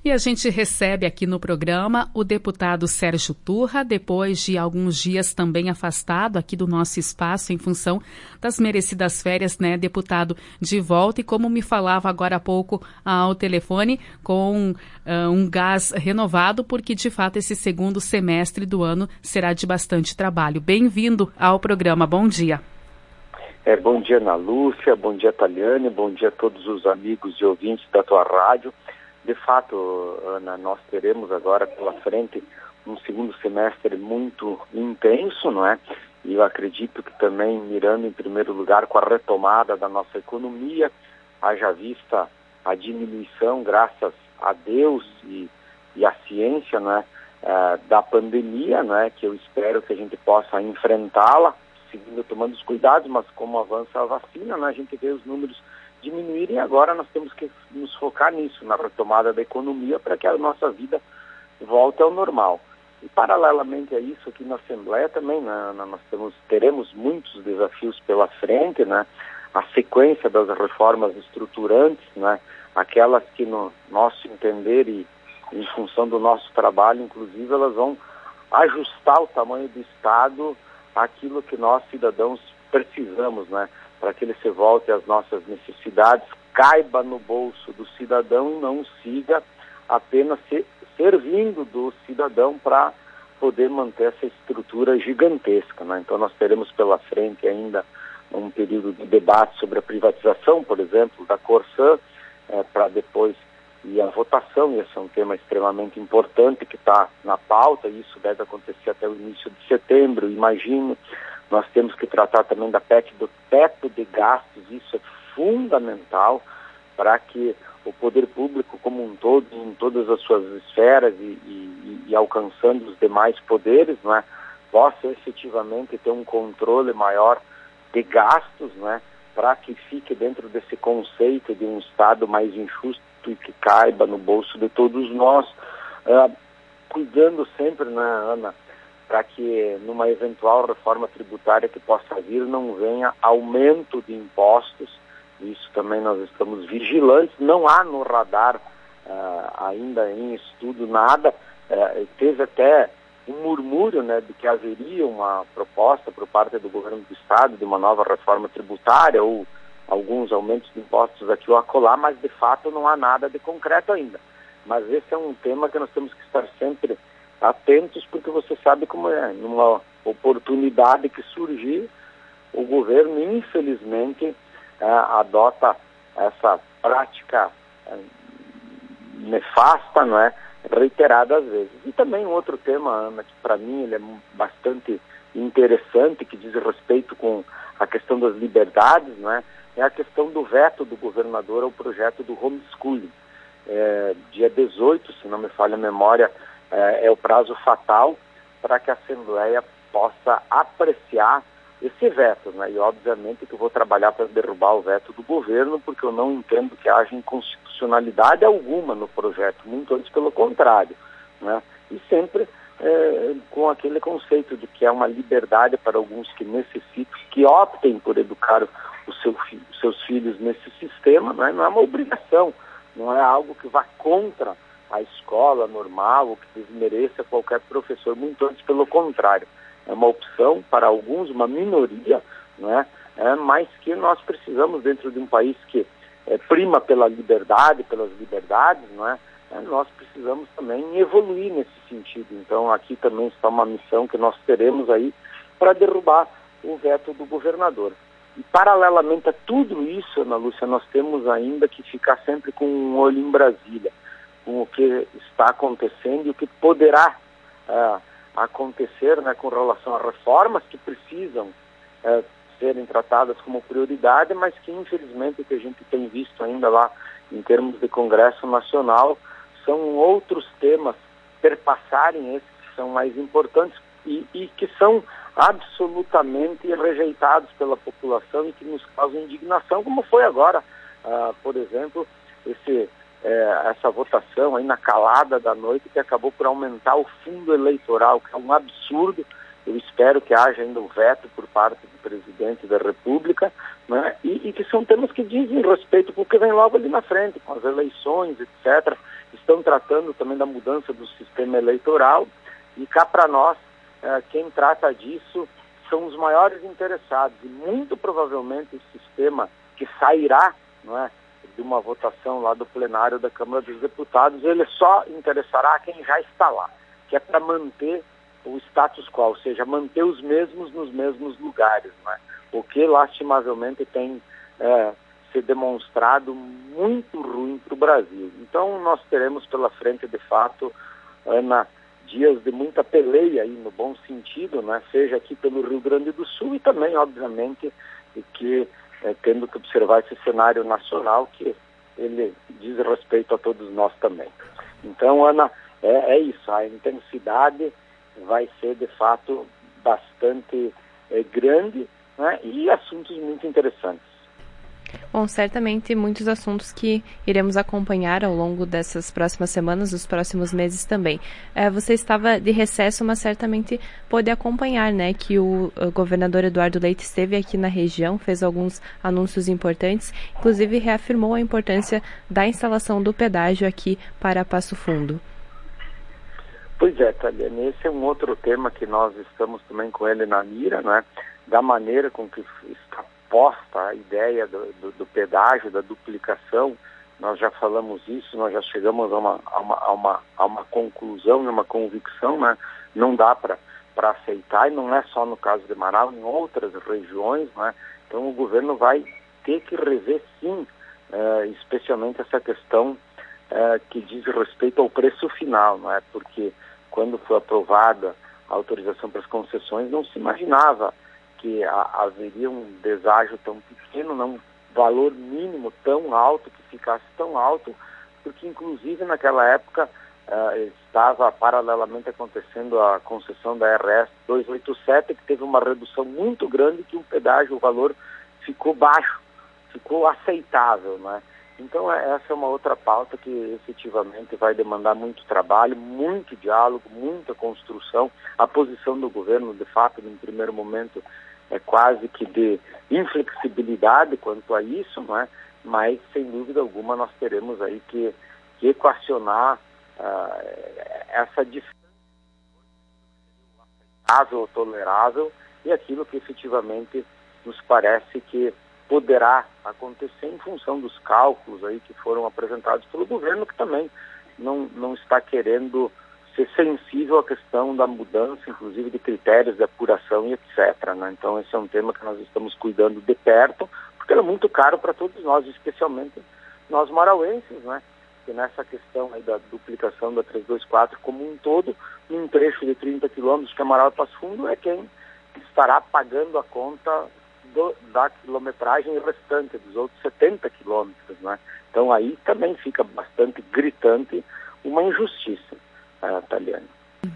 E a gente recebe aqui no programa o deputado Sérgio Turra, depois de alguns dias também afastado aqui do nosso espaço em função das merecidas férias, né, deputado, de volta e como me falava agora há pouco ao telefone, com um gás renovado, porque de fato esse segundo semestre do ano será de bastante trabalho. Bem-vindo ao programa, bom dia. Bom dia, Ana Lúcia, bom dia, Taliane, bom dia a todos os amigos e ouvintes da tua rádio. De fato, Ana, nós teremos agora pela frente um segundo semestre muito intenso, não é? E eu acredito que também mirando em primeiro lugar com a retomada da nossa economia, haja vista a diminuição, graças a Deus e à ciência, não é? Da pandemia, não é? Que eu espero que a gente possa enfrentá-la, seguindo tomando os cuidados, mas como avança a vacina, né? A gente vê os números diminuírem. Agora nós temos que nos focar nisso, na retomada da economia, para que a nossa vida volte ao normal. E paralelamente a isso, aqui na Assembleia também, né, nós teremos muitos desafios pela frente, né? A sequência das reformas estruturantes, né? Aquelas que no nosso entender e em função do nosso trabalho, inclusive, elas vão ajustar o tamanho do Estado àquilo que nós, cidadãos, precisamos, né? Para que ele se volte às nossas necessidades, caiba no bolso do cidadão e não siga apenas servindo do cidadão para poder manter essa estrutura gigantesca, né? Então nós teremos pela frente ainda um período de debate sobre a privatização, por exemplo, da Corsã, para depois ir à votação, e esse é um tema extremamente importante que está na pauta, e isso deve acontecer até o início de setembro, imagino. Nós temos que tratar também da PEC do teto de gastos, isso é fundamental para que o poder público como um todo, em todas as suas esferas e alcançando os demais poderes, não é, possa efetivamente ter um controle maior de gastos, não é, para que fique dentro desse conceito de um Estado mais injusto e que caiba no bolso de todos nós, cuidando sempre, né, Ana, para que numa eventual reforma tributária que possa vir não venha aumento de impostos. Isso também nós estamos vigilantes. Não há no radar ainda em estudo nada. Teve até um murmúrio, né, de que haveria uma proposta por parte do governo do Estado de uma nova reforma tributária ou alguns aumentos de impostos aqui ou acolá, mas de fato não há nada de concreto ainda. Mas esse é um tema que nós temos que estar sempre atentos, porque você sabe como é, numa oportunidade que surgir, o governo infelizmente adota essa prática nefasta, não é, reiteradas vezes. E também um outro tema, Ana, que para mim ele é bastante interessante, que diz respeito com a questão das liberdades, não é, é a questão do veto do governador ao projeto do homeschooling. Dia 18, se não me falha a memória, é o prazo fatal para que a Assembleia possa apreciar esse veto, né? E obviamente que eu vou trabalhar para derrubar o veto do governo, porque eu não entendo que haja inconstitucionalidade alguma no projeto, muito antes pelo contrário, né? E sempre com aquele conceito de que é uma liberdade para alguns que necessitam, que optem por educar os seus filhos nesse sistema, né? Não é uma obrigação, não é algo que vá contra a escola normal, ou que desmereça qualquer professor, muito antes pelo contrário. É uma opção para alguns, uma minoria, né? Mas que nós precisamos, dentro de um país que prima pela liberdade, pelas liberdades, não é? Nós precisamos também evoluir nesse sentido. Então aqui também está uma missão que nós teremos aí para derrubar o veto do governador. E paralelamente a tudo isso, Ana Lúcia, nós temos ainda que ficar sempre com um olho em Brasília, com o que está acontecendo e o que poderá acontecer, né, com relação a reformas que precisam serem tratadas como prioridade, mas que infelizmente o que a gente tem visto ainda lá em termos de Congresso Nacional são outros temas perpassarem esses que são mais importantes e que são absolutamente rejeitados pela população e que nos causam indignação, como foi agora, por exemplo, essa votação aí na calada da noite que acabou por aumentar o fundo eleitoral, que é um absurdo. Eu espero que haja ainda um veto por parte do presidente da República, né? E que são temas que dizem respeito com o que vem logo ali na frente, com as eleições, etc. estão tratando também da mudança do sistema eleitoral, e cá para nós, quem trata disso são os maiores interessados, e muito provavelmente o sistema que sairá, não é, de uma votação lá do plenário da Câmara dos Deputados, ele só interessará a quem já está lá, que é para manter o status quo, ou seja, manter os mesmos nos mesmos lugares, não é? O que lastimavelmente tem se demonstrado muito ruim para o Brasil. Então nós teremos pela frente, de fato, Ana, dias de muita peleia aí, no bom sentido, né? Seja aqui pelo Rio Grande do Sul e também, obviamente, que tendo que observar esse cenário nacional, que ele diz respeito a todos nós também. Então, Ana, é isso, a intensidade vai ser, de fato, bastante grande, né? E assuntos muito interessantes. Bom, certamente muitos assuntos que iremos acompanhar ao longo dessas próximas semanas, dos próximos meses também. Você estava de recesso, mas certamente pôde acompanhar, né, que o governador Eduardo Leite esteve aqui na região, fez alguns anúncios importantes, inclusive reafirmou a importância da instalação do pedágio aqui para Passo Fundo. Pois é, Taliane, esse é um outro tema que nós estamos também com ele na mira, né, da maneira com que está posta a ideia do pedágio, da duplicação. Nós já falamos isso, nós já chegamos a uma conclusão, uma convicção, né? Não dá para aceitar, e não é só no caso de Manaus, em outras regiões, né? Então o governo vai ter que rever, sim, especialmente essa questão que diz respeito ao preço final, não é? Porque quando foi aprovada a autorização para as concessões, não se imaginava que haveria um deságio tão pequeno, um valor mínimo tão alto, que ficasse tão alto, porque inclusive naquela época estava paralelamente acontecendo a concessão da RS 287, que teve uma redução muito grande, que o pedágio, o valor ficou baixo, ficou aceitável, né? Então essa é uma outra pauta que efetivamente vai demandar muito trabalho, muito diálogo, muita construção. A posição do governo, de fato, no primeiro momento, é quase que de inflexibilidade quanto a isso, não é? Mas, sem dúvida alguma, nós teremos aí que equacionar essa distância aceitável ou tolerável e aquilo que efetivamente nos parece que poderá acontecer em função dos cálculos aí que foram apresentados pelo governo, que também não está querendo ser sensível à questão da mudança, inclusive de critérios de apuração e etc, né? Então esse é um tema que nós estamos cuidando de perto, porque ele é muito caro para todos nós, especialmente nós marauenses, né? Que nessa questão aí da duplicação da 324 como um todo, num trecho de 30 quilômetros que é Marau e Passo Fundo, é quem estará pagando a conta da quilometragem restante, dos outros 70 quilômetros, né? Então aí também fica bastante gritante uma injustiça, Taliane.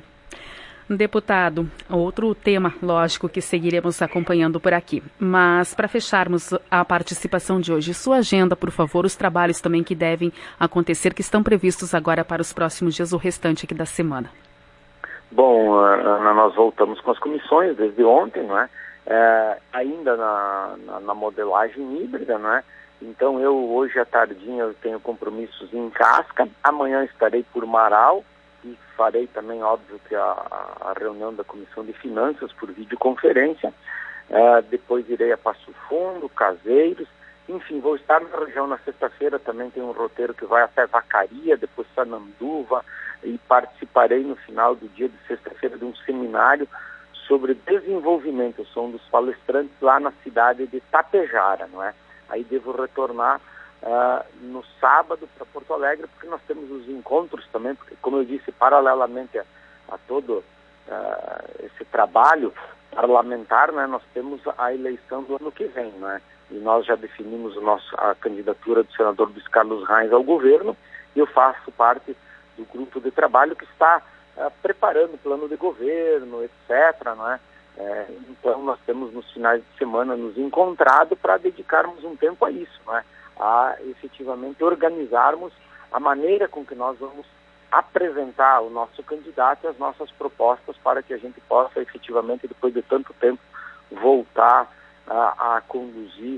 Deputado, outro tema, lógico, que seguiremos acompanhando por aqui. Mas, para fecharmos a participação de hoje, sua agenda, por favor, os trabalhos também que devem acontecer, que estão previstos agora para os próximos dias, o restante aqui da semana. Bom, Ana, nós voltamos com as comissões desde ontem, não é? Ainda na modelagem híbrida, né? Então eu hoje à tardinha eu tenho compromissos em Casca, amanhã estarei por Marau e farei também, óbvio, que a reunião da Comissão de Finanças por videoconferência, depois irei a Passo Fundo, Caseiros, enfim, vou estar na região na sexta-feira, também tem um roteiro que vai até Vacaria, depois Sananduva, e participarei no final do dia de sexta-feira de um seminário sobre desenvolvimento. Eu sou um dos palestrantes lá na cidade de Tapejara, não é? Aí devo retornar no sábado para Porto Alegre, porque nós temos os encontros também, porque, como eu disse, paralelamente a todo esse trabalho parlamentar, né, nós temos a eleição do ano que vem, né? E nós já definimos a candidatura do senador Luiz Carlos Reis ao governo, e eu faço parte do grupo de trabalho que está preparando o plano de governo, etc., não é? Então nós temos nos finais de semana nos encontrado para dedicarmos um tempo a isso, não é? A efetivamente organizarmos a maneira com que nós vamos apresentar o nosso candidato e as nossas propostas para que a gente possa efetivamente, depois de tanto tempo, voltar a conduzir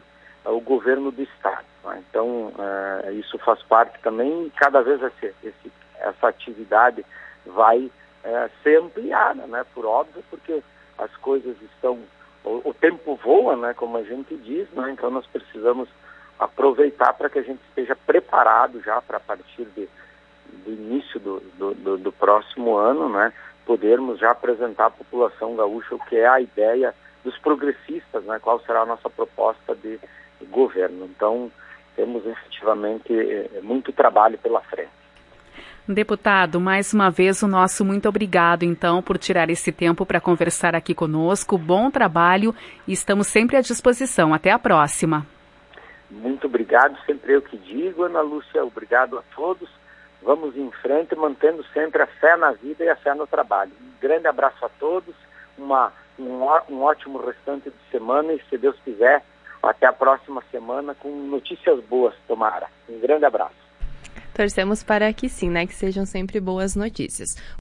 o governo do Estado. Né? Então, isso faz parte também, e cada vez essa atividade vai ser ampliada, né? Por óbvio, porque as coisas estão... O tempo voa, né? Como a gente diz, né? Então nós precisamos aproveitar para que a gente esteja preparado já para a partir do início do próximo ano, né? Podermos já apresentar à população gaúcha o que é a ideia dos progressistas, né? Qual será a nossa proposta de governo. Então, temos efetivamente muito trabalho pela frente. Deputado, mais uma vez o nosso muito obrigado, então, por tirar esse tempo para conversar aqui conosco. Bom trabalho e estamos sempre à disposição. Até a próxima. Muito obrigado, sempre eu que digo, Ana Lúcia, obrigado a todos. Vamos em frente, mantendo sempre a fé na vida e a fé no trabalho. Um grande abraço a todos, um ótimo restante de semana e, se Deus quiser, até a próxima semana com notícias boas, tomara. Um grande abraço. Torcemos para que sim, né? Que sejam sempre boas notícias.